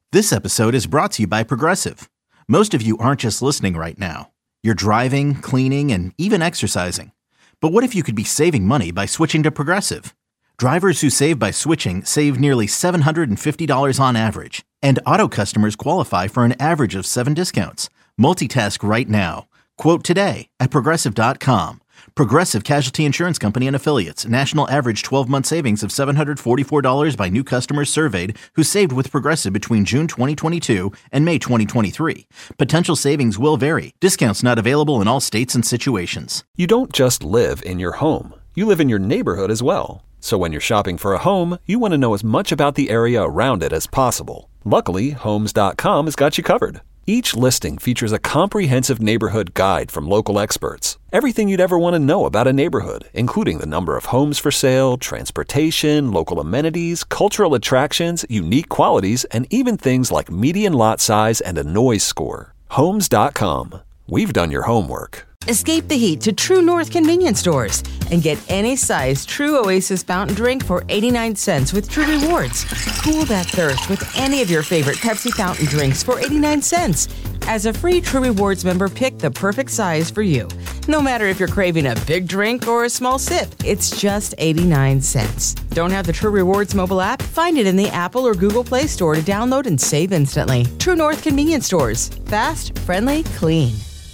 This episode is brought to you by Progressive. Most of you aren't just listening right now. You're driving, cleaning, and even exercising. But what if you could be saving money by switching to Progressive? Drivers who save by switching save nearly $750 on average. And auto customers qualify for an average of 7 discounts. Multitask right now. Quote today at Progressive.com. Progressive Casualty Insurance Company and Affiliates. National average 12-month savings of $744 by new customers surveyed who saved with Progressive between June 2022 and May 2023. Potential savings will vary. Discounts not available in all states and situations. You don't just live in your home. You live in your neighborhood as well. So when you're shopping for a home, you want to know as much about the area around it as possible. Luckily, Homes.com has got you covered. Each listing features a comprehensive neighborhood guide from local experts. Everything you'd ever want to know about a neighborhood, including the number of homes for sale, transportation, local amenities, cultural attractions, unique qualities, and even things like median lot size and a noise score. Homes.com. We've done your homework. Escape the heat to True North convenience stores and get any size True Oasis fountain drink for 89 cents with True Rewards. Cool that thirst with any of your favorite Pepsi fountain drinks for 89 cents. As a free True Rewards member, pick the perfect size for you. No matter if you're craving a big drink or a small sip, it's just 89 cents. Don't have the True Rewards mobile app? Find it in the Apple or Google Play Store to download and save instantly. True North convenience stores. Fast, friendly, clean.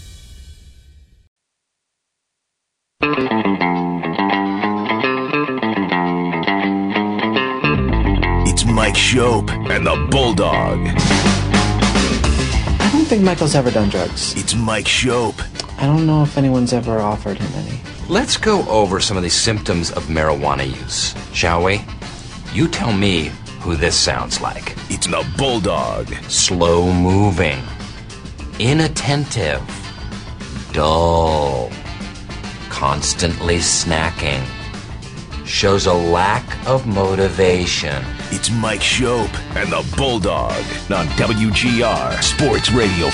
It's Mike Shope and the Bulldog. I don't think Michael's ever done drugs. It's Mike Shope. I don't know if anyone's ever offered him any. Let's go over some of the symptoms of marijuana use, shall we? You tell me who this sounds like. It's the Bulldog. Slow moving, inattentive, dull, constantly snacking, shows a lack of motivation. It's Mike Shope and the Bulldog on WGR Sports Radio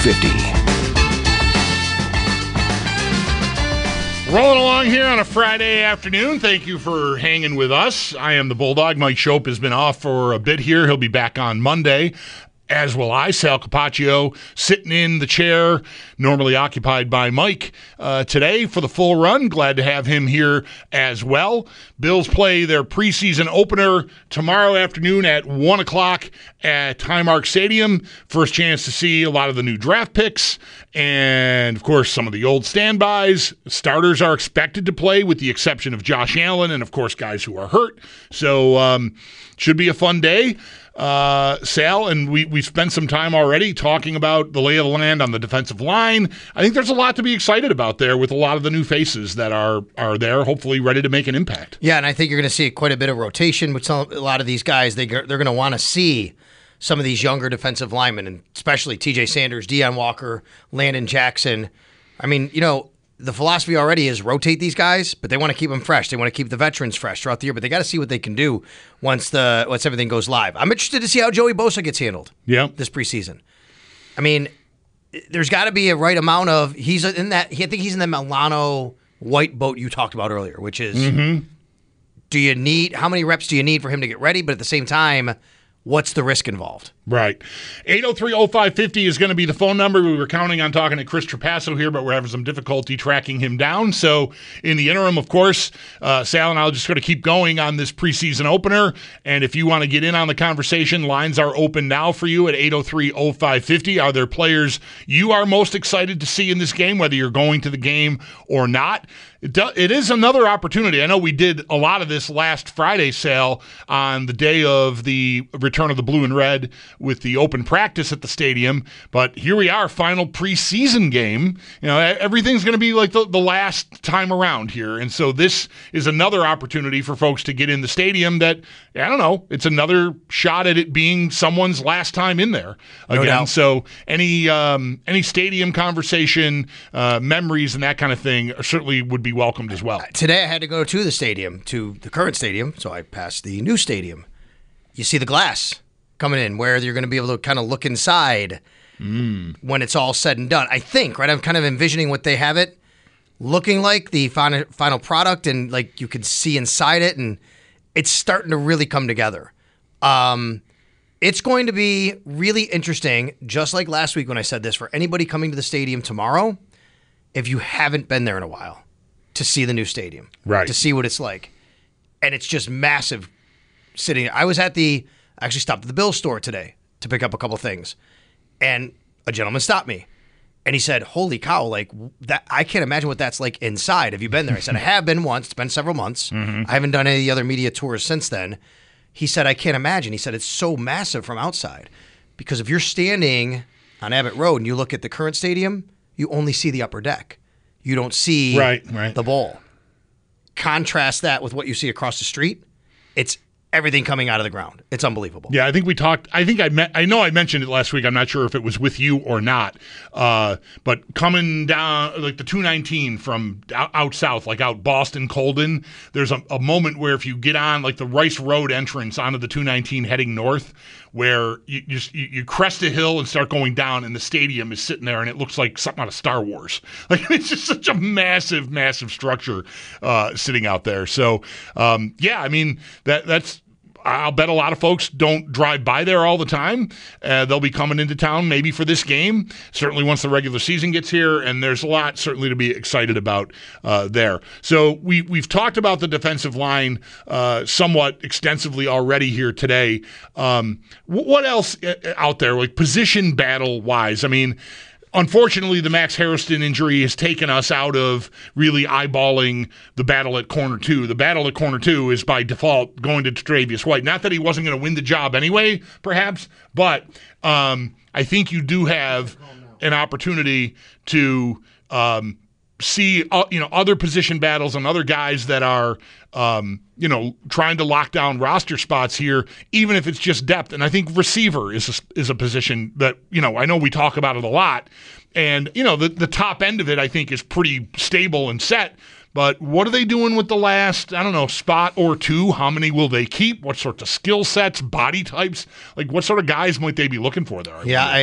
550. Rolling along here on a Friday afternoon. Thank you for hanging with us. I am the Bulldog. Mike Shope has been off for a bit here. He'll be back on Monday. As will I. Sal Capaccio sitting in the chair normally occupied by Mike today for the full run. Glad to have him here as well. Bills play their preseason opener tomorrow afternoon at 1 o'clock at Highmark Stadium. First chance to see a lot of the new draft picks and, of course, some of the old standbys. Starters are expected to play with the exception of Josh Allen and, of course, guys who are hurt. So should be a fun day. Sal, and we spent some time already talking about the lay of the land on the defensive line. I think there's a lot to be excited about there with a lot of the new faces that are there, hopefully ready to make an impact. Yeah, and I think you're going to see quite a bit of rotation with a lot of these guys. They're going to want to see some of these younger defensive linemen, and especially T.J. Sanders, Deion Walker, Landon Jackson. I mean, the philosophy already is rotate these guys, but they want to keep them fresh. They want to keep the veterans fresh throughout the year, but they got to see what they can do once everything goes live. I'm interested to see how Joey Bosa gets handled this preseason. I mean, there's got to be a right amount of I think he's in the Milano white boat you talked about earlier, which is how many reps do you need for him to get ready, but at the same time, what's the risk involved? Right. 803-0550 is going to be the phone number. We were counting on talking to Chris Trapasso here, but we're having some difficulty tracking him down. So in the interim, of course, Sal and I will just sort of keep going on this preseason opener. And if you want to get in on the conversation, lines are open now for you at 803-0550. Are there players you are most excited to see in this game, whether you're going to the game or not? It is another opportunity. I know we did a lot of this last Friday, Sal, on the day of the return of the blue and red with the open practice at the stadium. But here we are, final preseason game. Everything's going to be like the last time around here. And so this is another opportunity for folks to get in the stadium that, I don't know, it's another shot at it being someone's last time in there again. No doubt. So any stadium conversation, memories and that kind of thing certainly would be welcomed as well. Today I had to go to the current stadium, so I passed the new stadium. You see the glass coming in where you're going to be able to kind of look inside when it's all said and done. I think, right? I'm kind of envisioning what they have it looking like, the final product, and like you can see inside it, and it's starting to really come together. It's going to be really interesting, just like last week when I said this, for anybody coming to the stadium tomorrow, if you haven't been there in a while, to see the new stadium. Right. To see what it's like. And it's just massive sitting. I actually stopped at the Bills store today to pick up a couple things. And a gentleman stopped me. And he said, holy cow, like that, I can't imagine what that's like inside. Have you been there? I said, I have been once. It's been several months. I haven't done any other media tours since then. He said, I can't imagine. He said, it's so massive from outside. Because if you're standing on Abbott Road and you look at the current stadium, you only see the upper deck. You don't see the bowl. Contrast that with what you see across the street. It's everything coming out of the ground. It's unbelievable. Yeah, I think we talked. I know I mentioned it last week. I'm not sure if it was with you or not. But coming down like the 219 from out south, like out Boston, Colden, there's a moment where if you get on like the Rice Road entrance onto the 219 heading north, where you crest a hill and start going down, and the stadium is sitting there, and it looks like something out of Star Wars. Like it's just such a massive, massive structure sitting out there. So yeah, I mean that's. I'll bet a lot of folks don't drive by there all the time. They'll be coming into town maybe for this game, certainly once the regular season gets here, and there's a lot certainly to be excited about there. So we've talked about the defensive line somewhat extensively already here today. What else out there, like position battle-wise? I mean, unfortunately, the Max Harrison injury has taken us out of really eyeballing the battle at corner 2. The battle at corner 2 is by default going to Tre'Davious White. Not that he wasn't going to win the job anyway, perhaps, but I think you do have an opportunity to see other position battles and other guys that are trying to lock down roster spots here, even if it's just depth. And I think receiver is a position that, I know we talk about it a lot. And, the top end of it, I think, is pretty stable and set. But what are they doing with the last, spot or two? How many will they keep? What sorts of skill sets, body types? Like, what sort of guys might they be looking for there?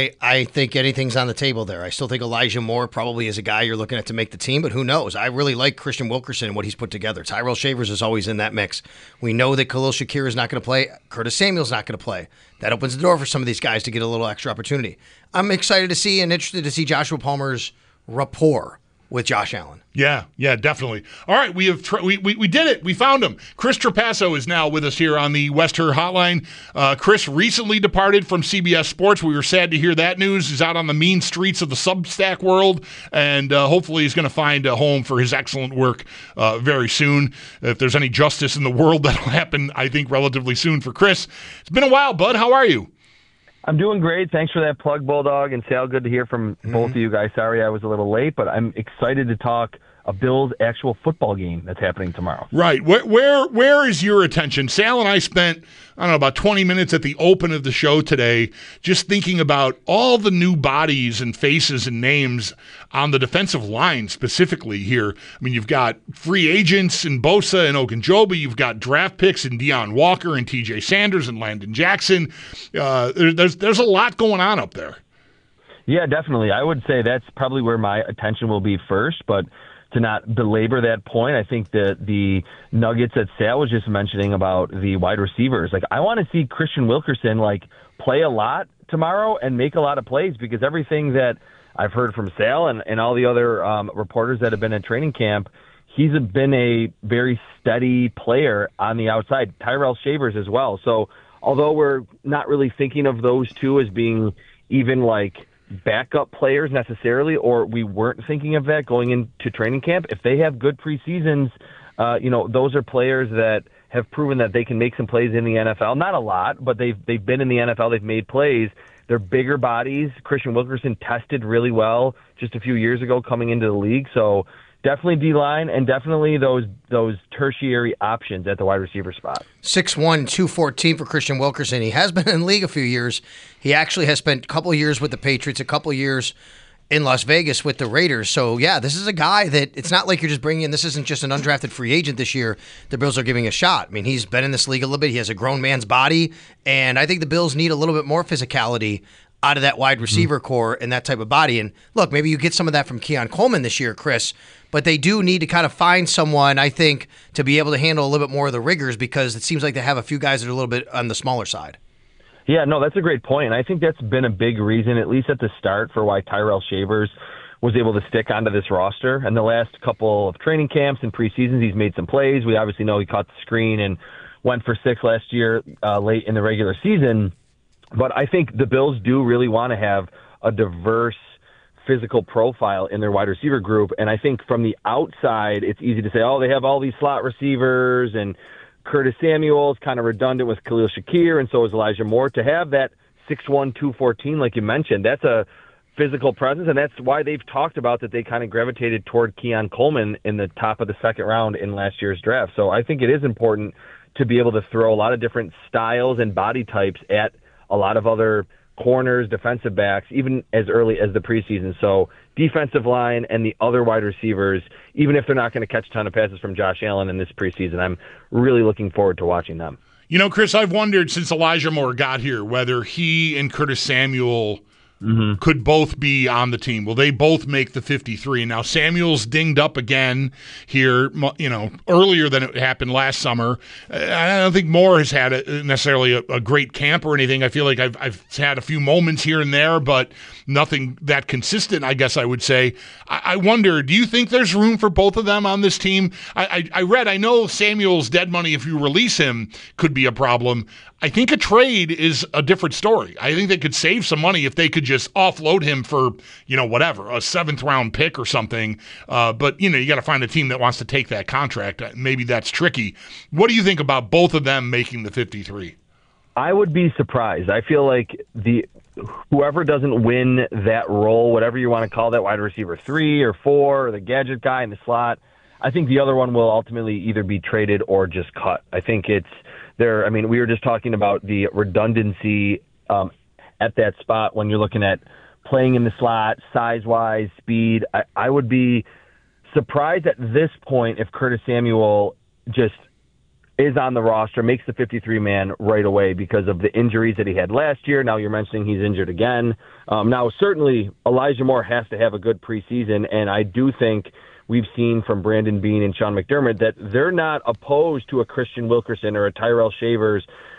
I think anything's on the table there. I still think Elijah Moore probably is a guy you're looking at to make the team, but who knows? I really like Christian Wilkerson and what he's put together. Tyrell Shavers is always in that mix. We know that Khalil Shakir is not going to play. Curtis Samuel's not going to play. That opens the door for some of these guys to get a little extra opportunity. I'm excited to see and interested to see Joshua Palmer's rapport with Josh Allen. Yeah, definitely. All right, we did it. We found him. Chris Trapasso is now with us here on the West Her Hotline. Chris recently departed from CBS Sports. We were sad to hear that news. He's out on the mean streets of the Substack world, and hopefully he's going to find a home for his excellent work very soon. If there's any justice in the world, that'll happen, I think, relatively soon for Chris. It's been a while, bud. How are you? I'm doing great. Thanks for that plug, Bulldog. And Sal, good to hear from both of you guys. Sorry I was a little late, but I'm excited to talk a Bills actual football game that's happening tomorrow. Right. Where is your attention? Sal and I spent, about 20 minutes at the open of the show today just thinking about all the new bodies and faces and names on the defensive line specifically here. I mean, you've got free agents in Bosa and Ogunjobi. You've got draft picks in Deion Walker and TJ Sanders and Landon Jackson. There's a lot going on up there. Yeah, definitely. I would say that's probably where my attention will be first, but to not belabor that point, I think that the nuggets that Sal was just mentioning about the wide receivers, like I want to see Christian Wilkerson play a lot tomorrow and make a lot of plays, because everything that I've heard from Sal and all the other reporters that have been at training camp, he's been a very steady player on the outside. Tyrell Shavers as well. So although we're not really thinking of those two as being even backup players necessarily, or we weren't thinking of that going into training camp, if they have good preseasons, those are players that have proven that they can make some plays in the NFL. Not a lot, but they've been in the NFL. They've made plays. They're bigger bodies. Christian Wilkerson tested really well just a few years ago coming into the league. So definitely D-line and definitely those tertiary options at the wide receiver spot. 6'1", 214 for Christian Wilkerson. He has been in the league a few years. He actually has spent a couple of years with the Patriots, a couple of years in Las Vegas with the Raiders. So, yeah, this is a guy that it's not like you're just bringing in. This isn't just an undrafted free agent this year. The Bills are giving a shot. I mean, he's been in this league a little bit. He has a grown man's body, and I think the Bills need a little bit more physicality out of that wide receiver core and that type of body. And look, maybe you get some of that from Keon Coleman this year, Chris, but they do need to kind of find someone, I think, to be able to handle a little bit more of the rigors, because it seems like they have a few guys that are a little bit on the smaller side. Yeah, no, that's a great point. And I think that's been a big reason, at least at the start, for why Tyrell Shavers was able to stick onto this roster. And the last couple of training camps and preseasons, he's made some plays. We obviously know he caught the screen and went for 6 last year late in the regular season. But I think the Bills do really want to have a diverse physical profile in their wide receiver group. And I think from the outside, it's easy to say, oh, they have all these slot receivers, and Curtis Samuel's kind of redundant with Khalil Shakir, and so is Elijah Moore. To have that 6'1", 214, like you mentioned, that's a physical presence, and that's why they've talked about that they kind of gravitated toward Keon Coleman in the top of the second round in last year's draft. So I think it is important to be able to throw a lot of different styles and body types at a lot of other corners, defensive backs, even as early as the preseason. So defensive line and the other wide receivers, even if they're not going to catch a ton of passes from Josh Allen in this preseason, I'm really looking forward to watching them. You know, Chris, I've wondered since Elijah Moore got here whether he and Curtis Samuel could both be on the team. Will they both make the 53? Now, Samuel's dinged up again here, you know, earlier than it happened last summer. I don't think Moore has had necessarily a great camp or anything. I feel like I've had a few moments here and there, but nothing that consistent, I guess I would say. I wonder, do you think there's room for both of them on this team? I know Samuel's dead money, if you release him, could be a problem. I think a trade is a different story. I think they could save some money if they could just offload him for, you know, whatever, a 7th-round pick or something. But, you know, you got to find a team that wants to take that contract. Maybe that's tricky. What do you think about both of them making the 53? I would be surprised. I feel like whoever doesn't win that role, whatever you want to call that, wide receiver 3 or 4, or the gadget guy in the slot, I think the other one will ultimately either be traded or just cut. I think it's there. I mean, we were just talking about the redundancy at that spot when you're looking at playing in the slot, size-wise, speed. I would be surprised at this point if Curtis Samuel just is on the roster, makes the 53-man right away because of the injuries that he had last year. Now you're mentioning he's injured again. Now, certainly Elijah Moore has to have a good preseason, and I do think we've seen from Brandon Beane and Sean McDermott that they're not opposed to a Christian Wilkerson or a Tyrell Shavers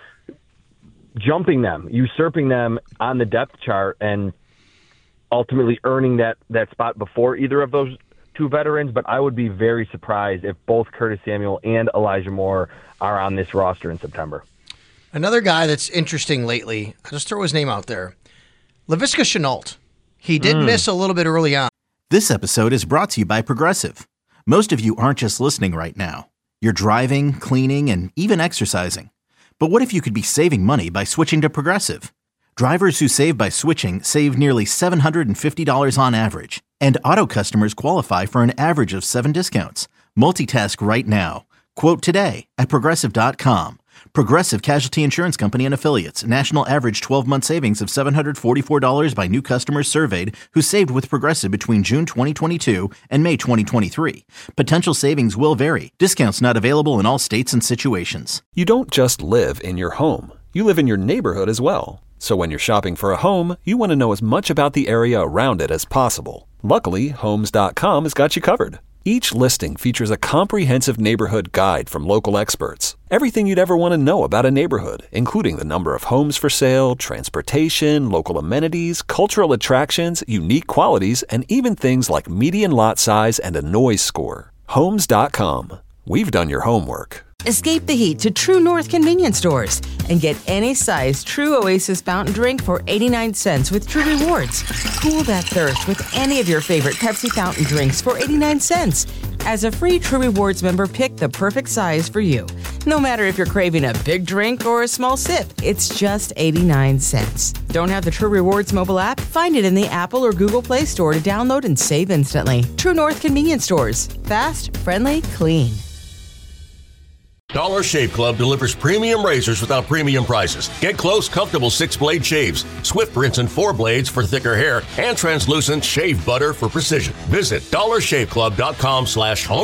jumping them, usurping them on the depth chart, and ultimately earning that spot before either of those two veterans. But I would be very surprised if both Curtis Samuel and Elijah Moore are on this roster in September. Another guy that's interesting lately, I'll just throw his name out there, Laviska Shenault. He did miss a little bit early on. This episode is brought to you by Progressive. Most of you aren't just listening right now. You're driving, cleaning, and even exercising. But what if you could be saving money by switching to Progressive? Drivers who save by switching save nearly $750 on average. And auto customers qualify for an average of 7 discounts. Multitask right now. Quote today at Progressive.com. Progressive Casualty Insurance Company and Affiliates. National average 12-month savings of $744 by new customers surveyed who saved with Progressive between June 2022 and May 2023. Potential savings will vary. Discounts not available in all states and situations. You don't just live in your home. You live in your neighborhood as well. So when you're shopping for a home, you want to know as much about the area around it as possible. Luckily, Homes.com has got you covered. Each listing features a comprehensive neighborhood guide from local experts. Everything you'd ever want to know about a neighborhood, including the number of homes for sale, transportation, local amenities, cultural attractions, unique qualities, and even things like median lot size and a noise score. Homes.com. We've done your homework. Escape the heat to True North convenience stores and get any size True Oasis fountain drink for 89 cents with True Rewards. Cool that thirst with any of your favorite Pepsi fountain drinks for 89 cents. As a free True Rewards member, pick the perfect size for you. No matter if you're craving a big drink or a small sip, it's just 89 cents. Don't have the True Rewards mobile app? Find it in the Apple or Google Play Store to download and save instantly. True North convenience stores. Fast, friendly, clean. Dollar Shave Club delivers premium razors without premium prices. Get close, comfortable 6-blade shaves, swift rinse and 4 blades for thicker hair, and translucent shave butter for precision. Visit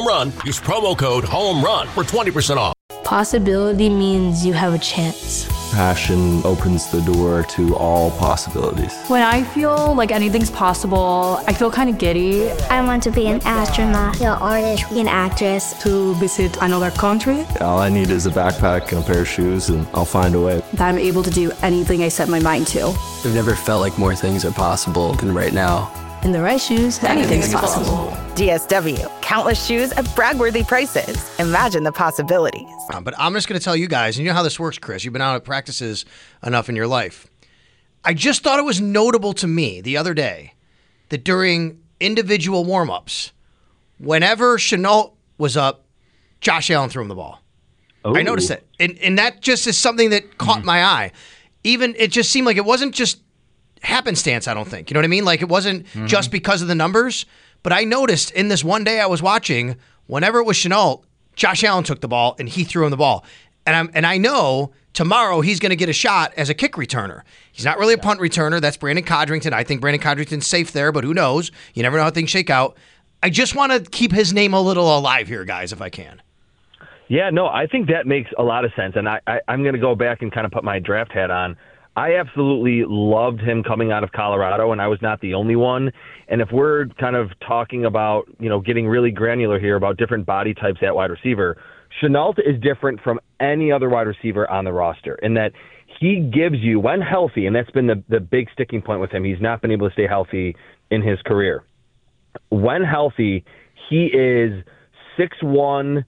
dollarshaveclub.com/homerun. Use promo code HOMERUN for 20% off. Possibility means you have a chance. Passion opens the door to all possibilities. When I feel like anything's possible, I feel kind of giddy. I want to be an astronaut, an artist, an actress. To visit another country. All I need is a backpack and a pair of shoes, and I'll find a way. That I'm able to do anything I set my mind to. I've never felt like more things are possible than right now. In the right shoes, anything's possible. DSW. Countless shoes at brag-worthy prices. Imagine the possibilities. But I'm just going to tell you guys, and you know how this works, Chris. You've been out at practices enough in your life. I just thought it was notable to me the other day that during individual warm-ups, whenever Shenault was up, Josh Allen threw him the ball. Ooh. I noticed it. And that just is something that caught my eye. Even it just seemed like it wasn't just happenstance, I don't think. You know what I mean? Like it wasn't just because of the numbers, but I noticed in this one day I was watching, whenever it was Shenault, Josh Allen took the ball and he threw him the ball. And I know tomorrow he's going to get a shot as a kick returner. He's not really a punt returner. That's Brandon Codrington. I think Brandon Codrington's safe there, but who knows? You never know how things shake out. I just want to keep his name a little alive here, guys, if I can. Yeah, no, I think that makes a lot of sense. And I'm going to go back and kind of put my draft hat on. I absolutely loved him coming out of Colorado, and I was not the only one. And if we're kind of talking about, getting really granular here about different body types at wide receiver, Shenault is different from any other wide receiver on the roster in that he gives you, when healthy, and that's been the big sticking point with him, he's not been able to stay healthy in his career. When healthy, he is 6'1",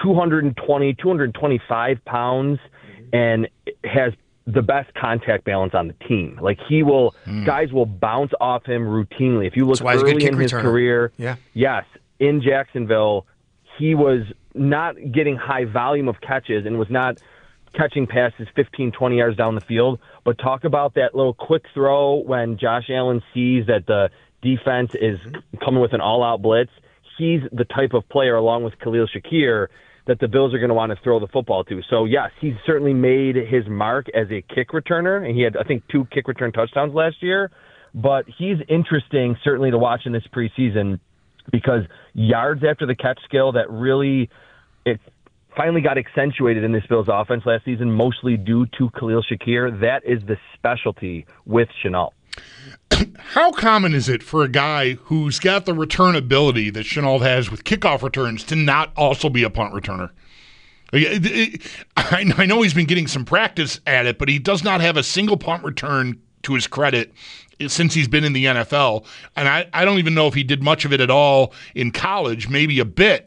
220, 225 pounds, and has the best contact balance on the team. Like guys will bounce off him routinely. If you look early in his career, yes, in Jacksonville, he was not getting high volume of catches and was not catching passes 15, 20 yards down the field. But talk about that little quick throw when Josh Allen sees that the defense is coming with an all-out blitz. He's the type of player, along with Khalil Shakir, that the Bills are going to want to throw the football to. So, yes, he's certainly made his mark as a kick returner, and he had, I think, 2 kick return touchdowns last year. But he's interesting, certainly, to watch in this preseason because yards after the catch skill that really it finally got accentuated in this Bills offense last season, mostly due to Khalil Shakir. That is the specialty with Shenault. How common is it for a guy who's got the return ability that Shenault has with kickoff returns to not also be a punt returner? I know he's been getting some practice at it, but he does not have a single punt return to his credit since he's been in the NFL. And I don't even know if he did much of it at all in college, maybe a bit.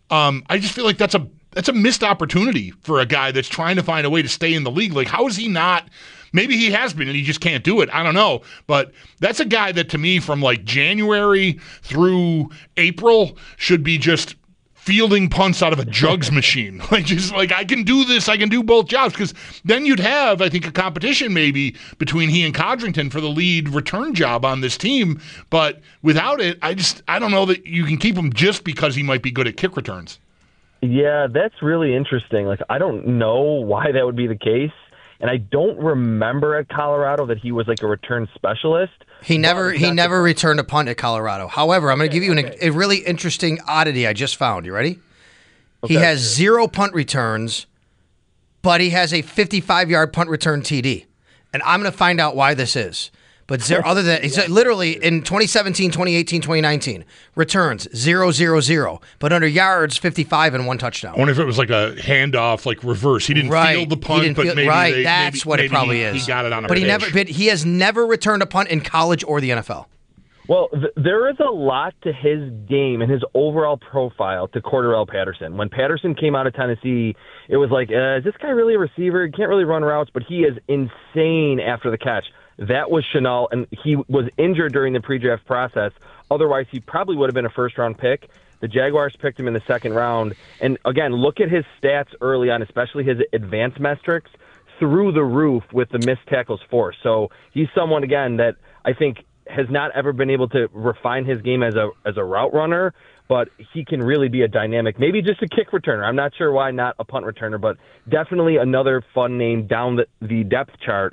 I just feel like that's a missed opportunity for a guy that's trying to find a way to stay in the league. Like, how is he not? Maybe he has been and he just can't do it. I don't know. But that's a guy that, to me, from like January through April should be just fielding punts out of a jugs machine. Like, I can do this. I can do both jobs. Because then you'd have, I think, a competition maybe between he and Codrington for the lead return job on this team. But without it, I don't know that you can keep him just because he might be good at kick returns. Yeah, that's really interesting. Like, I don't know why that would be the case. And I don't remember at Colorado that he was like a return specialist. He never returned a punt at Colorado. However, I'm going to give you a really interesting oddity I just found. You ready? Okay. He has 0 punt returns, but he has a 55-yard punt return TD. And I'm going to find out why this is. But other than he's literally in 2017, 2018, 2019, returns 0-0-0, but under yards 55 and 1 touchdown. I wonder if it was like a handoff, like reverse. He didn't feel the punt, but maybe that's what it probably is. He got it on a But he has never returned a punt in college or the NFL. Well, there is a lot to his game and his overall profile to Cordarrelle Patterson. When Patterson came out of Tennessee, it was like, is this guy really a receiver? He can't really run routes, but he is insane after the catch. That was Shenault, and he was injured during the pre-draft process. Otherwise, he probably would have been a first-round pick. The Jaguars picked him in the second round. And, again, look at his stats early on, especially his advanced metrics, through the roof with the missed tackles force. So he's someone, again, that I think has not ever been able to refine his game as a route runner, but he can really be a dynamic, maybe just a kick returner. I'm not sure why not a punt returner, but definitely another fun name down the depth chart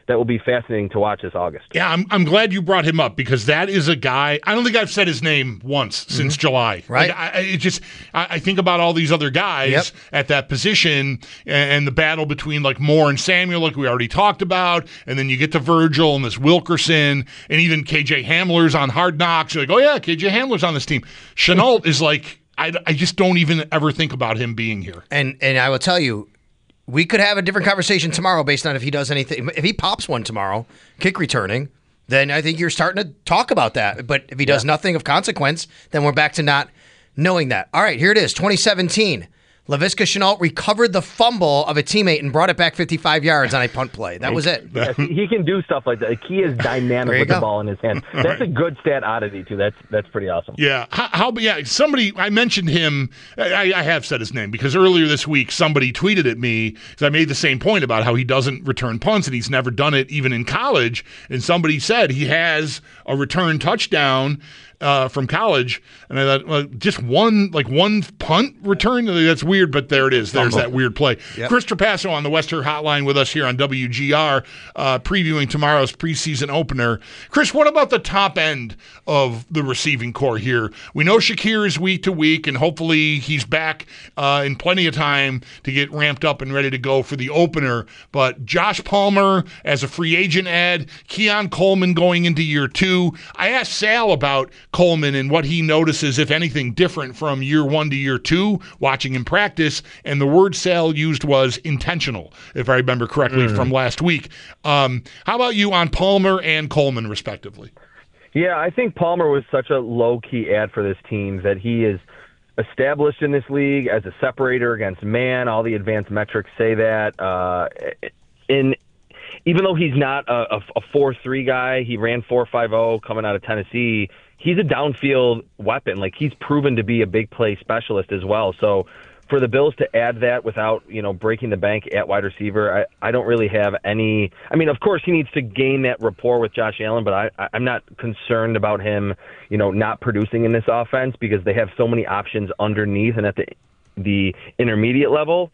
that will be fascinating to watch this August. Yeah, I'm glad you brought him up because that is a guy. I don't think I've said his name once since July. Right. Like, I think about all these other guys at that position and the battle between like Moore and Samuel, like we already talked about, and then you get to Virgil and this Wilkerson and even KJ Hamler's on Hard Knocks. You're like, oh yeah, KJ Hamler's on this team. Shenault is like, I just don't even ever think about him being here. And I will tell you, we could have a different conversation tomorrow based on if he does anything. If he pops one tomorrow, kick returning, then I think you're starting to talk about that. But if he does nothing of consequence, then we're back to not knowing that. All right, here it is, 2017. Laviska Shenault recovered the fumble of a teammate and brought it back 55 yards on a punt play. That was it. Yes, he can do stuff like that. Like, he is dynamic with the ball in his hand. That's a good stat oddity, too. That's pretty awesome. Yeah. Somebody, I mentioned him. I have said his name because earlier this week somebody tweeted at me because I made the same point about how he doesn't return punts and he's never done it even in college. And somebody said he has a return touchdown from college, and I thought, well, just one punt return? That's weird, but there it is. There's that weird play. Yep. Chris Trapasso on the Western Hotline with us here on WGR, previewing tomorrow's preseason opener. Chris, what about the top end of the receiving core here? We know Shakir is week to week, and hopefully he's back in plenty of time to get ramped up and ready to go for the opener, but Josh Palmer as a free agent add, Keon Coleman going into year 2. I asked Sal about Coleman and what he notices, if anything, different from year 1 to year 2, watching him practice, and the word Sal used was intentional, if I remember correctly from last week. How about you on Palmer and Coleman, respectively? Yeah, I think Palmer was such a low-key add for this team that he is established in this league as a separator against man. All the advanced metrics say that. Even though he's not a 4.3 guy, he ran 4.50 coming out of Tennessee. He's a downfield weapon. Like, he's proven to be a big play specialist as well. So for the Bills to add that without, breaking the bank at wide receiver, I don't really have any. I mean, of course, he needs to gain that rapport with Josh Allen, but I'm not concerned about him, not producing in this offense because they have so many options underneath and at the intermediate level.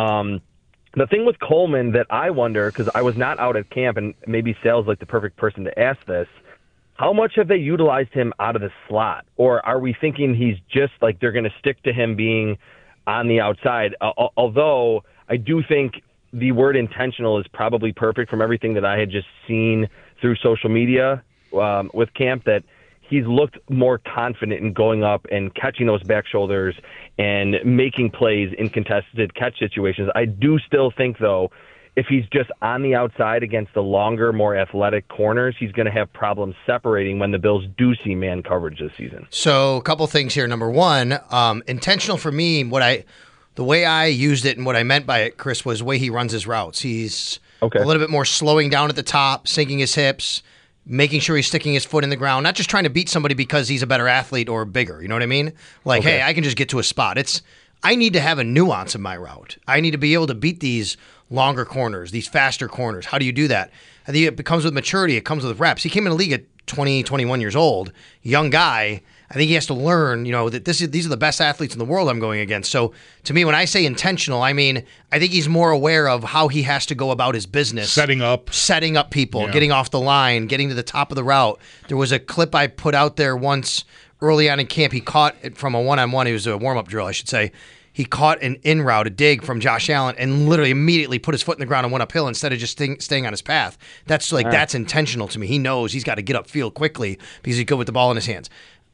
The thing with Coleman that I wonder, because I was not out at camp, and maybe Sal's like the perfect person to ask this, how much have they utilized him out of the slot? Or are we thinking he's just like they're going to stick to him being on the outside? Although I do think the word intentional is probably perfect from everything that I had just seen through social media with camp, that he's looked more confident in going up and catching those back shoulders and making plays in contested catch situations. I do still think, though, if he's just on the outside against the longer, more athletic corners, he's going to have problems separating when the Bills do see man coverage this season. So a couple things here. Number one, intentional for me, the way I used it and what I meant by it, Chris, was the way he runs his routes. He's a little bit more slowing down at the top, sinking his hips, making sure he's sticking his foot in the ground, not just trying to beat somebody because he's a better athlete or bigger. You know what I mean? Like, hey, I can just get to a spot. I need to have a nuance in my route. I need to be able to beat these longer corners, these faster corners. How do you do that? I think it comes with maturity. It comes with reps. He came in the league at 20, 21 years old, young guy. I think he has to learn, that these are the best athletes in the world I'm going against. So to me, when I say intentional, I mean, I think he's more aware of how he has to go about his business. Setting up people, getting off the line, getting to the top of the route. There was a clip I put out there once early on in camp. He caught it from a one-on-one. It was a warm-up drill, I should say. He caught an in route, a dig from Josh Allen, and literally immediately put his foot in the ground and went uphill instead of just staying on his path. That's intentional to me. He knows he's got to get upfield quickly because he's good with the ball in his hands.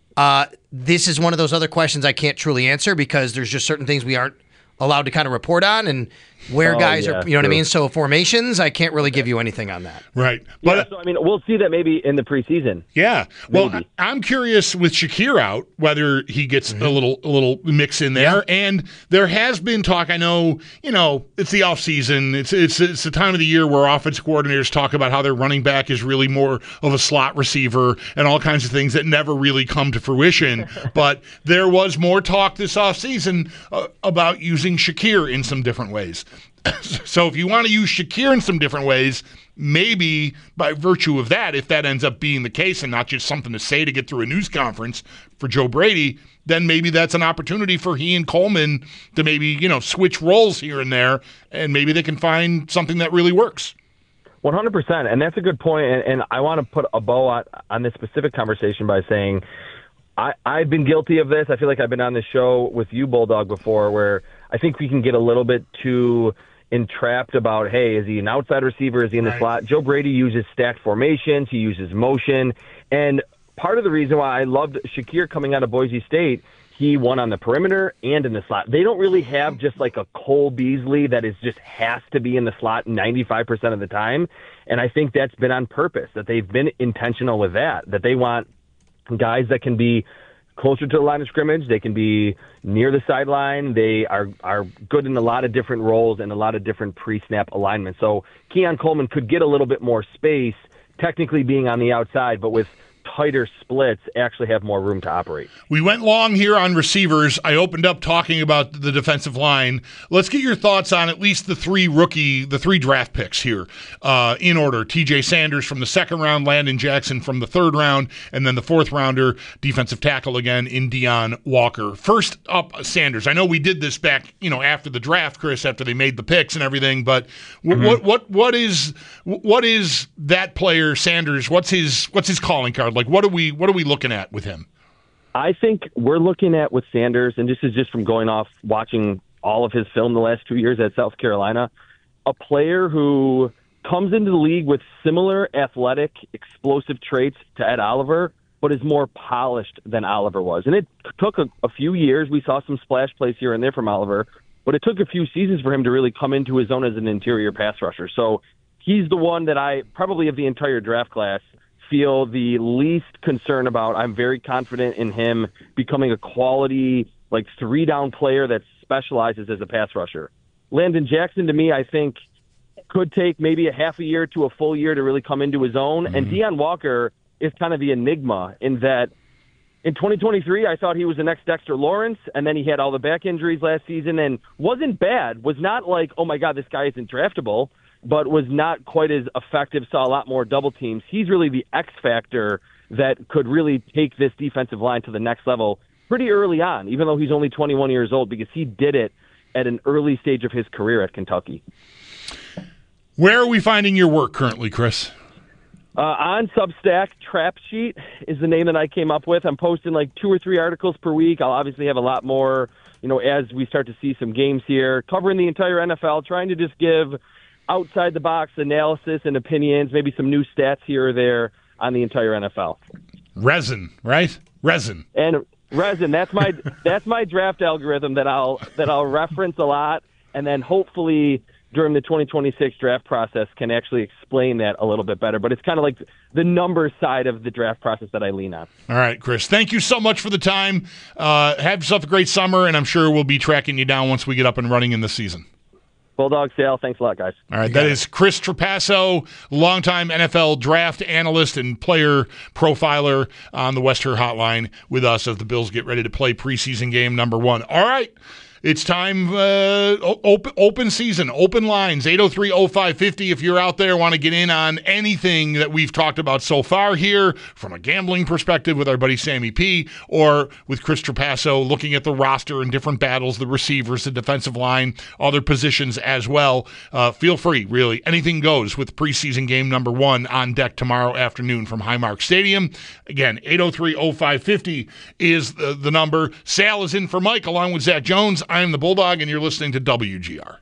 This is one of those other questions I can't truly answer because there's just certain things we aren't allowed to kind of report on and where guys are, what I mean? So formations, I can't really give you anything on that. Right. But so, we'll see that maybe in the preseason. Yeah. Well, I'm curious with Shakir out, whether he gets a little mix in there. Yeah. And there has been talk, I know, it's the off season. It's the time of the year where offensive coordinators talk about how their running back is really more of a slot receiver and all kinds of things that never really come to fruition. But there was more talk this off season about using Shakir in some different ways. So if you want to use Shakir in some different ways, maybe by virtue of that, if that ends up being the case and not just something to say to get through a news conference for Joe Brady, then maybe that's an opportunity for he and Coleman to maybe, switch roles here and there, and maybe they can find something that really works. 100%, and that's a good point. And I want to put a bow on this specific conversation by saying I've been guilty of this. I feel like I've been on this show with you, Bulldog, before, where I think we can get a little bit too entrapped about, hey, is he an outside receiver? Is he in the slot? Joe Brady uses stacked formations. He uses motion. And part of the reason why I loved Shakir coming out of Boise State, he won on the perimeter and in the slot. They don't really have just like a Cole Beasley that is just has to be in the slot 95% of the time. And I think that's been on purpose, that they've been intentional with that they want guys that can be closer to the line of scrimmage. They can be near the sideline. They are good in a lot of different roles and a lot of different pre-snap alignments. So Keon Coleman could get a little bit more space, technically being on the outside, but with tighter splits actually have more room to operate. We went long here on receivers. I opened up talking about the defensive line. Let's get your thoughts on at least the three draft picks here in order. TJ Sanders from the second round, Landon Jackson from the third round, and then the fourth rounder, defensive tackle again in Deon Walker. First up, Sanders. I know we did this back, after the draft, Chris, after they made the picks and everything, but what is that player, Sanders? What's his calling card? Like, what are we looking at with him? I think we're looking at with Sanders, and this is just from going off watching all of his film the last 2 years at South Carolina, a player who comes into the league with similar athletic, explosive traits to Ed Oliver, but is more polished than Oliver was. And it took a few years. We saw some splash plays here and there from Oliver, but it took a few seasons for him to really come into his own as an interior pass rusher. So he's the one that I, probably of the entire draft class, feel the least concern about. I'm very confident in him becoming a quality, like, three-down player that specializes as a pass rusher. Landon Jackson, to me, I think could take maybe a half a year to a full year to really come into his own. And Deon Walker is kind of the enigma in that in 2023, I thought he was the next Dexter Lawrence, and then he had all the back injuries last season and wasn't bad. Was not like, oh, my God, this guy isn't draftable, but was not quite as effective, saw a lot more double teams. He's really the X factor that could really take this defensive line to the next level pretty early on, even though he's only 21 years old, because he did it at an early stage of his career at Kentucky. Where are we finding your work currently, Chris? On Substack, Trap Sheet is the name that I came up with. I'm posting like 2 or 3 articles per week. I'll obviously have a lot more, as we start to see some games here, covering the entire NFL, trying to just give outside-the-box analysis and opinions, maybe some new stats here or there on the entire NFL. Resin, right? Resin. And Resin, that's my draft algorithm that I'll reference a lot, and then hopefully during the 2026 draft process can actually explain that a little bit better. But it's kind of like the numbers side of the draft process that I lean on. All right, Chris, thank you so much for the time. Have yourself a great summer, and I'm sure we'll be tracking you down once we get up and running in the season. Bulldog Sale, thanks a lot, guys. All right, that is Chris Trapasso, longtime NFL draft analyst and player profiler on the West Her Hotline with us as the Bills get ready to play preseason game number 1. All right. It's time, open season, open lines, 803-0550. If you're out there, want to get in on anything that we've talked about so far here from a gambling perspective with our buddy Sammy P, or with Chris Trapasso looking at the roster and different battles, the receivers, the defensive line, other positions as well, feel free, really. Anything goes with preseason game number 1 on deck tomorrow afternoon from Highmark Stadium. Again, 803-0550 is the number. Sal is in for Mike along with Zach Jones. I'm the Bulldog, and you're listening to WGR.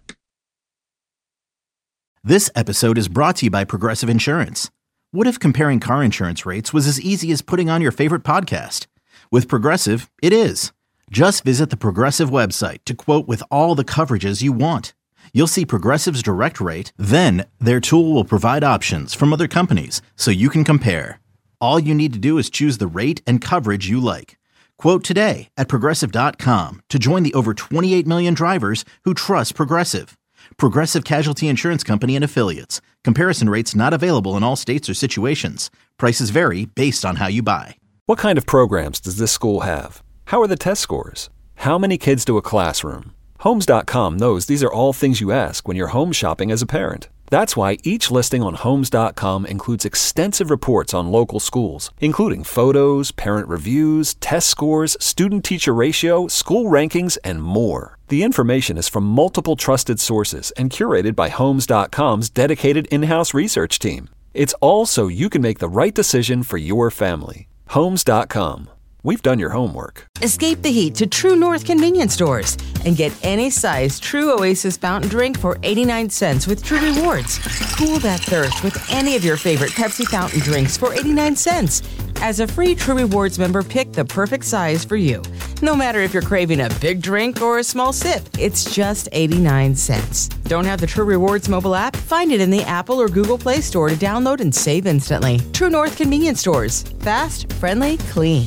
This episode is brought to you by Progressive Insurance. What if comparing car insurance rates was as easy as putting on your favorite podcast? With Progressive, it is. Just visit the Progressive website to quote with all the coverages you want. You'll see Progressive's direct rate, then their tool will provide options from other companies so you can compare. All you need to do is choose the rate and coverage you like. Quote today at Progressive.com to join the over 28 million drivers who trust Progressive. Progressive Casualty Insurance Company and Affiliates. Comparison rates not available in all states or situations. Prices vary based on how you buy. What kind of programs does this school have? How are the test scores? How many kids do a classroom? Homes.com knows these are all things you ask when you're home shopping as a parent. That's why each listing on Homes.com includes extensive reports on local schools, including photos, parent reviews, test scores, student-teacher ratio, school rankings, and more. The information is from multiple trusted sources and curated by Homes.com's dedicated in-house research team. It's all so you can make the right decision for your family. Homes.com. We've done your homework. Escape the heat to True North convenience stores and get any size True Oasis fountain drink for 89 cents with True Rewards. Cool that thirst with any of your favorite Pepsi fountain drinks for 89 cents. As a free True Rewards member, pick the perfect size for you. No matter if you're craving a big drink or a small sip, it's just 89 cents. Don't have the True Rewards mobile app? Find it in the Apple or Google Play Store to download and save instantly. True North convenience stores. Fast, friendly, clean.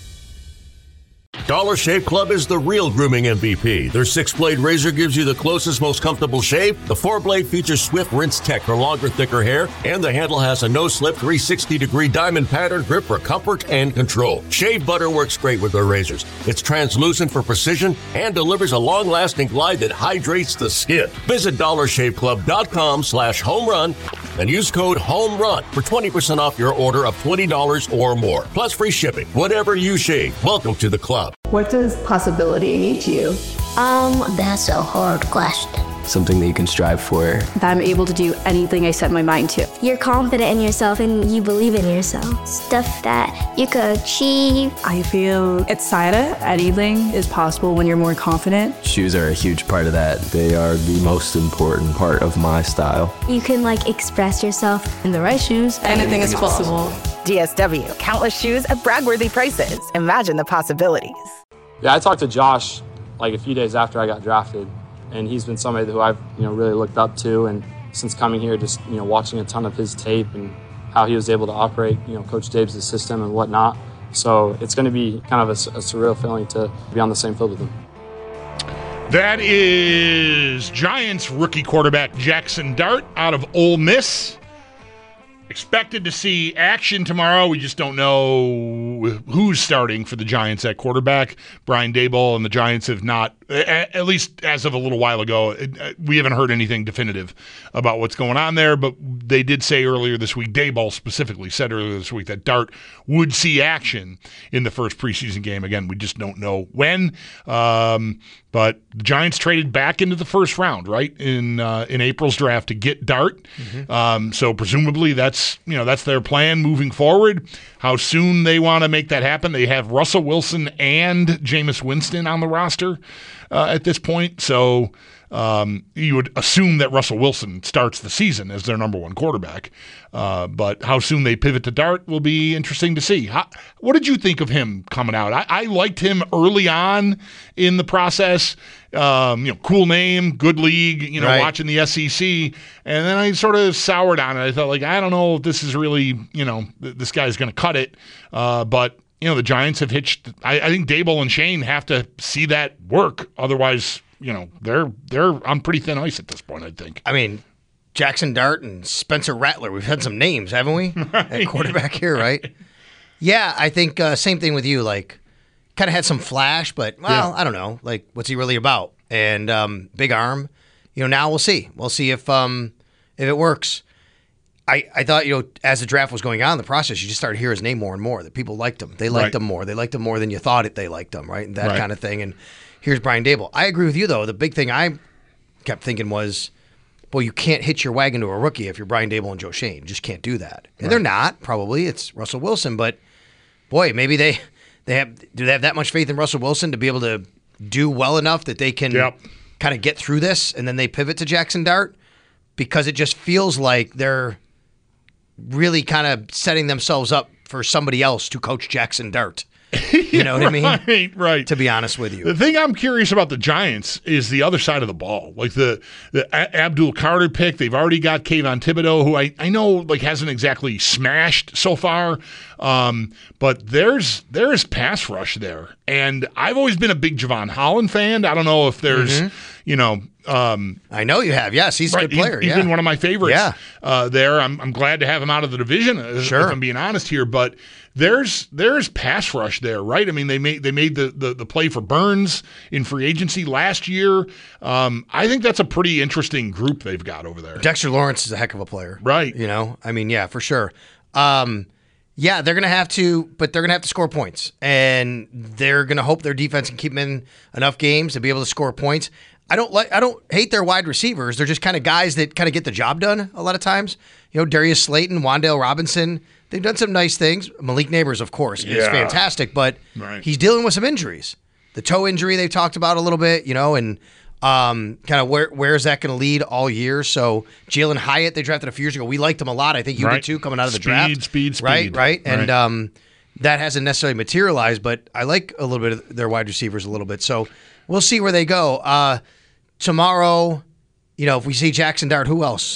Dollar Shave Club is the real grooming MVP. Their 6-blade razor gives you the closest, most comfortable shave. The 4-blade features Swift Rinse Tech for longer, thicker hair, and the handle has a no-slip 360-degree diamond pattern grip for comfort and control. Shave butter works great with their razors. It's translucent for precision and delivers a long-lasting glide that hydrates the skin. Visit dollarshaveclub.com/homerun and use code HOMERUN for 20% off your order of $20 or more. Plus free shipping. Whatever you shave, welcome to the club. What does possibility mean to you? That's a hard question. Something that you can strive for. That I'm able to do anything I set my mind to. You're confident in yourself and you believe in yourself. Stuff that you could achieve. I feel excited. Anything is possible when you're more confident. Shoes are a huge part of that. They are the most important part of my style. You can express yourself. In the right shoes, anything is possible. DSW, countless shoes at brag-worthy prices. Imagine the possibilities. Yeah, I talked to Josh a few days after I got drafted, and he's been somebody who I've really looked up to, and since coming here, just watching a ton of his tape and how he was able to operate Coach Daboll's system and whatnot. So it's going to be kind of a surreal feeling to be on the same field with him. That is Giants rookie quarterback Jackson Dart out of Ole Miss. Expected to see action tomorrow. We just don't know who's starting for the Giants at quarterback. Brian Daboll and the Giants have not, at least as of a little while ago, we haven't heard anything definitive about what's going on there, but they did say earlier this week, Daboll specifically said earlier this week that Dart would see action in the first preseason game. Again, we just don't know when. But the Giants traded back into the first round, right, in April's draft to get Dart. Mm-hmm. So presumably that's their plan moving forward. How soon they want to make that happen? They have Russell Wilson and Jameis Winston on the roster at this point. So you would assume that Russell Wilson starts the season as their number one quarterback. But how soon they pivot to Dart will be interesting to see. What did you think of him coming out? I liked him early on in the process. Cool name, good league, right. Watching the SEC. And then I sort of soured on it. I thought, I don't know if this is really, this guy's going to cut it. But the Giants have hitched. I think Daboll and Shane have to see that work. Otherwise, they're on pretty thin ice at this point, I think. I mean, Jackson Dart and Spencer Rattler. We've had some names, haven't we? Right. At quarterback here, right? Yeah, I think same thing with you. Kind of had some flash, but, I don't know. What's he really about? And big arm. Now we'll see. We'll see if it works. I thought, as the draft was going on in the process, you just started to hear his name more and more, that people liked him. They liked him more. They liked him more than you thought they liked him, right? And that kind of thing. And here's Brian Daboll. I agree with you, though. The big thing I kept thinking was, you can't hitch your wagon to a rookie if you're Brian Daboll and Joe Shane. You just can't do that. And they're not, probably. It's Russell Wilson. But, boy, maybe do they have that much faith in Russell Wilson to be able to do well enough that they can kind of get through this and then they pivot to Jackson Dart? Because it just feels like they're really kind of setting themselves up for somebody else to coach Jackson Dart. You know what I mean? Right. To be honest with you. The thing I'm curious about the Giants is the other side of the ball. The Abdul Carter pick, they've already got Kayvon Thibodeau, who I know hasn't exactly smashed so far. But there's pass rush there. And I've always been a big Javon Holland fan. I don't know if there's, I know you have. Yes, he's a good player. He's been one of my favorites there. I'm glad to have him out of the division, if I'm being honest here. But there's pass rush there, right? I mean, they made the play for Burns in free agency last year. I think that's a pretty interesting group they've got over there. Dexter Lawrence is a heck of a player. Right. I mean, yeah, for sure. They're going to have to, but they're going to have to score points. And they're going to hope their defense can keep them in enough games to be able to score points. I don't hate their wide receivers. They're just kind of guys that kind of get the job done a lot of times. Darius Slayton, Wan'Dale Robinson, they've done some nice things. Malik Neighbors, of course, is fantastic, but he's dealing with some injuries. The toe injury they talked about a little bit, and kind of where is that going to lead all year? So Jalen Hyatt, they drafted a few years ago. We liked him a lot. I think you did too, coming out of the draft. Speed. Right. And that hasn't necessarily materialized, but I like a little bit of their wide receivers a little bit. So we'll see where they go. Tomorrow, if we see Jackson Dart, who else?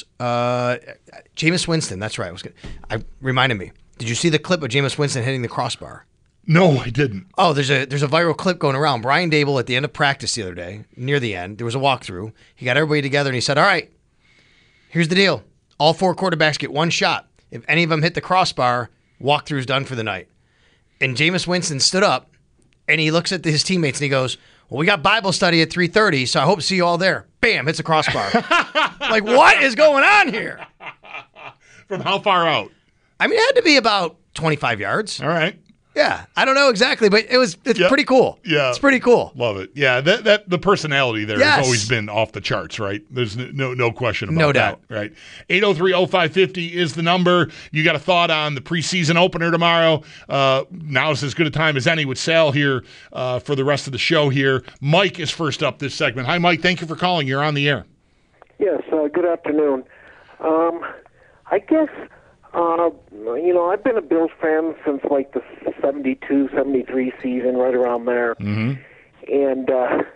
Jameis Winston. That's right. Reminded me. Did you see the clip of Jameis Winston hitting the crossbar? No, I didn't. Oh, there's a viral clip going around. Brian Dable at the end of practice the other day, near the end, there was a walkthrough. He got everybody together and he said, all right, here's the deal. All 4 quarterbacks get one shot. If any of them hit the crossbar, walkthrough's done for the night. And Jameis Winston stood up and he looks at his teammates and he goes, well, we got Bible study at 3:30, so I hope to see you all there. Bam, hits a crossbar. Like, what is going on here? From how far out? I mean, it had to be about 25 yards. All right. Yeah, I don't know exactly, but it's pretty cool. Yeah, it's pretty cool. Love it. Yeah, that the personality there has always been off the charts, right? There's no question about that. No doubt. Right. 803-0550 is the number. You got a thought on the preseason opener tomorrow? Now is as good a time as any with Sal here for the rest of the show here. Mike is first up this segment. Hi, Mike. Thank you for calling. You're on the air. Yes. Good afternoon. I guess. I've been a Bills fan since like the 72, 73 season, right around there. Mm-hmm. And,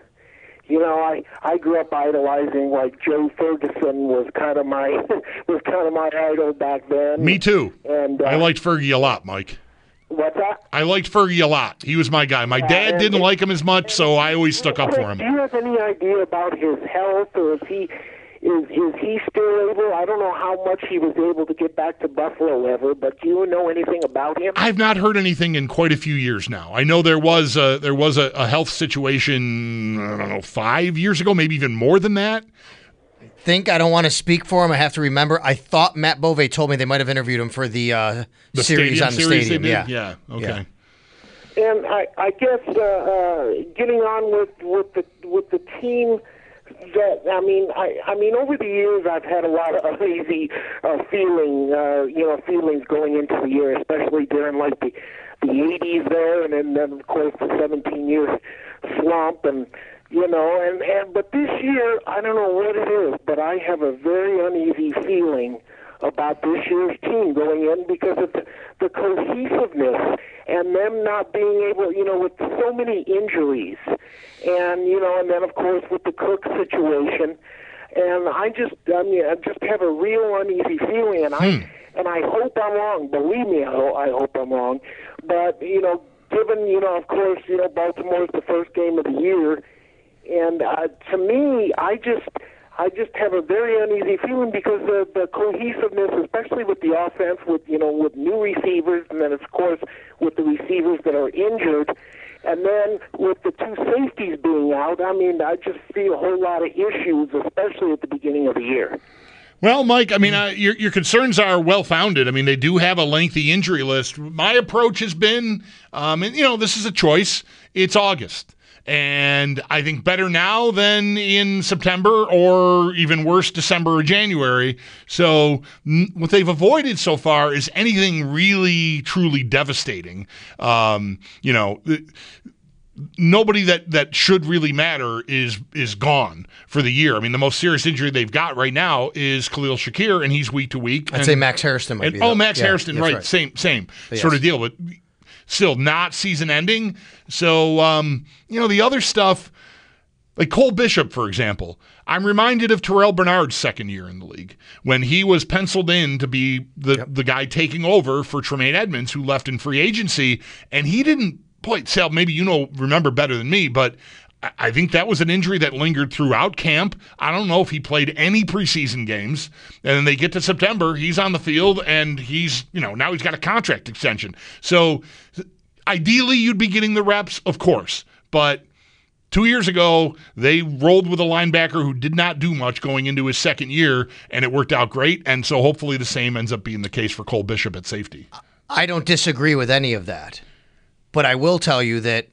I grew up idolizing, like, Joe Ferguson was kind of my idol back then. Me too. And I liked Fergie a lot, Mike. What's that? I liked Fergie a lot. He was my guy. My dad didn't like him as much, so I always stuck up for him. Do you have any idea about his health, or is he still able? I don't know how much he was able to get back to Buffalo ever, but do you know anything about him? I've not heard anything in quite a few years now. I know there was a health situation, I don't know, 5 years ago, maybe even more than that. I don't want to speak for him. I have to remember. I thought Matt Bove told me they might have interviewed him for the series on the stadium. Yeah. Okay. Yeah. And I guess getting on with the team. I mean, over the years, I've had a lot of uneasy feelings going into the year, especially during like the 80s there, and then of course the 17-year slump, and but this year, I don't know what it is, but I have a very uneasy feeling about this year's team going in because of the cohesiveness and them not being able, with so many injuries, and and then of course with the Cook situation, and I just have a real uneasy feeling, and I hope I'm wrong. Believe me, I hope I'm wrong, but given of course Baltimore's the first game of the year, and to me, I just have a very uneasy feeling because the cohesiveness, especially with the offense, with new receivers, and then of course with the receivers that are injured, and then with the 2 safeties being out. I mean, I just see a whole lot of issues, especially at the beginning of the year. Well, Mike, I mean, your concerns are well-founded. I mean, they do have a lengthy injury list. My approach has been, and this is a choice, it's August. And I think better now than in September or even worse, December or January. So what they've avoided so far is anything really, truly devastating. Nobody that should really matter is gone for the year. I mean, the most serious injury they've got right now is Khalil Shakir, and he's week to week. I'd say Max Hairston might be. Max Hairston, right. Same sort of deal. But still not season-ending. So, the other stuff, like Cole Bishop, for example, I'm reminded of Terrell Bernard's second year in the league when he was penciled in to be the guy taking over for Tremaine Edmonds, who left in free agency, and he didn't play. Sal, maybe remember better than me, but I think that was an injury that lingered throughout camp. I don't know if he played any preseason games. And then they get to September, he's on the field, and he's, now he's got a contract extension. So ideally, you'd be getting the reps, of course. But 2 years ago, they rolled with a linebacker who did not do much going into his second year, and it worked out great. And so hopefully the same ends up being the case for Cole Bishop at safety. I don't disagree with any of that. But I will tell you that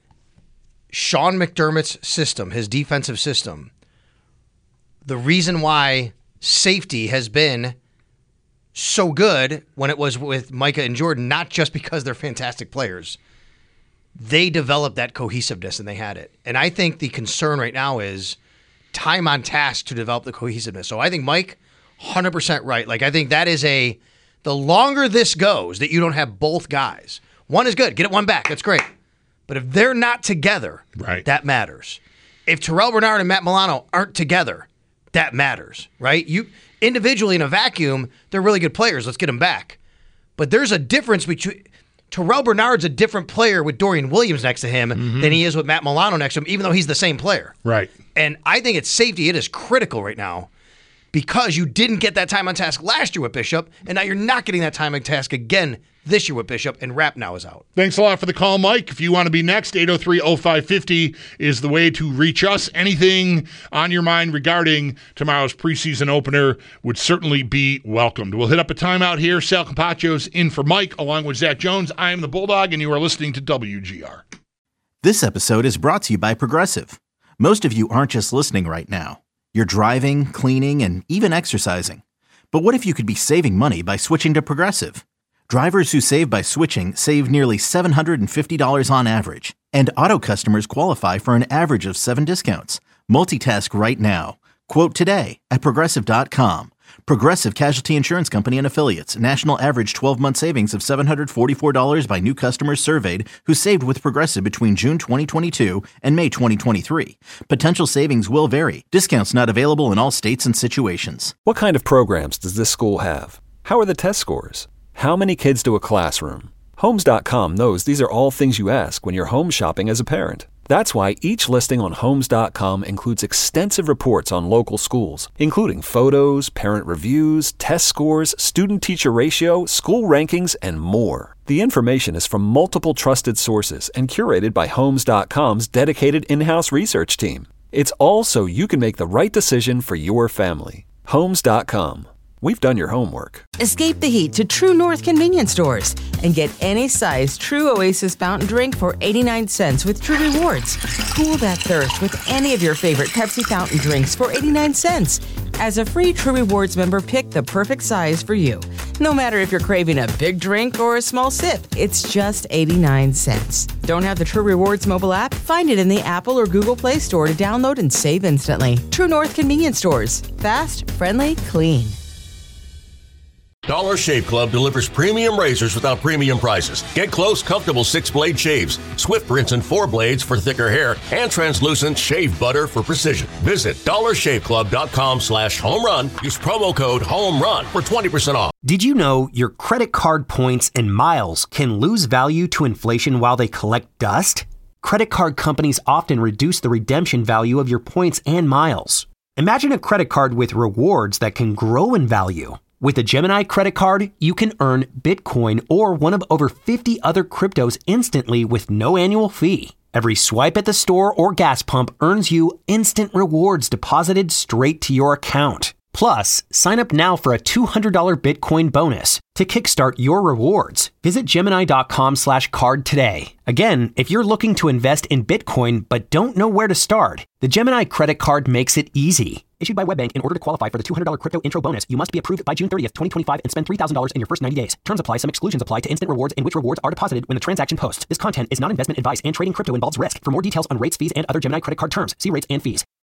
Sean McDermott's system, his defensive system, the reason why safety has been so good when it was with Micah and Jordan, not just because they're fantastic players, they developed that cohesiveness and they had it. And I think the concern right now is time on task to develop the cohesiveness. So I think Mike, 100% right. Like, I think that is the longer this goes that you don't have both guys. One is good. Get it one back. That's great. But if they're not together, right, that matters. If Terrell Bernard and Matt Milano aren't together, that matters, right? You individually in a vacuum, they're really good players. Let's get them back. But there's a difference between Terrell Bernard's a different player with Dorian Williams next to him than he is with Matt Milano next to him, even though he's the same player. Right. And I think it's safety. It is critical right now because you didn't get that time on task last year with Bishop, and now you're not getting that time on task again this year with Bishop, and Rapp now is out. Thanks a lot for the call, Mike. If you want to be next, 803-0550 is the way to reach us. Anything on your mind regarding tomorrow's preseason opener would certainly be welcomed. We'll hit up a timeout here. Sal Capacio's in for Mike, along with Zach Jones. I am the Bulldog, and you are listening to WGR. This episode is brought to you by Progressive. Most of you aren't just listening right now. You're driving, cleaning, and even exercising. But what if you could be saving money by switching to Progressive? Drivers who save by switching save nearly $750 on average, and auto customers qualify for an average of 7 discounts. Multitask right now. Quote today at Progressive.com. Progressive Casualty Insurance Company and Affiliates. National average 12-month savings of $744 by new customers surveyed who saved with Progressive between June 2022 and May 2023. Potential savings will vary. Discounts not available in all states and situations. What kind of programs does this school have? How are the test scores? How many kids do a classroom? Homes.com knows these are all things you ask when you're home shopping as a parent. That's why each listing on Homes.com includes extensive reports on local schools, including photos, parent reviews, test scores, student-teacher ratio, school rankings, and more. The information is from multiple trusted sources and curated by Homes.com's dedicated in-house research team. It's all so you can make the right decision for your family. Homes.com. We've done your homework. Escape the heat to True North convenience stores and get any size True Oasis fountain drink for 89 cents with True Rewards. Cool that thirst with any of your favorite Pepsi fountain drinks for 89 cents. As a free True Rewards member, pick the perfect size for you. No matter if you're craving a big drink or a small sip, it's just 89 cents. Don't have the True Rewards mobile app? Find it in the Apple or Google Play Store to download and save instantly. True North convenience stores. Fast, friendly, clean. Dollar Shave Club delivers premium razors without premium prices. Get close, comfortable 6-blade shaves, swift rinse and 4 blades for thicker hair, and translucent shave butter for precision. Visit dollarshaveclub.com/homerun. Use promo code HOMERUN for 20% off. Did you know your credit card points and miles can lose value to inflation while they collect dust? Credit card companies often reduce the redemption value of your points and miles. Imagine a credit card with rewards that can grow in value. With a Gemini credit card, you can earn Bitcoin or one of over 50 other cryptos instantly with no annual fee. Every swipe at the store or gas pump earns you instant rewards deposited straight to your account. Plus, sign up now for a $200 Bitcoin bonus to kickstart your rewards. Visit Gemini.com/card today. Again, if you're looking to invest in Bitcoin but don't know where to start, the Gemini credit card makes it easy. Issued by WebBank, in order to qualify for the $200 crypto intro bonus, you must be approved by June 30th, 2025 and spend $3,000 in your first 90 days. Terms apply. Some exclusions apply to instant rewards in which rewards are deposited when the transaction posts. This content is not investment advice and trading crypto involves risk. For more details on rates, fees, and other Gemini credit card terms, see rates and fees.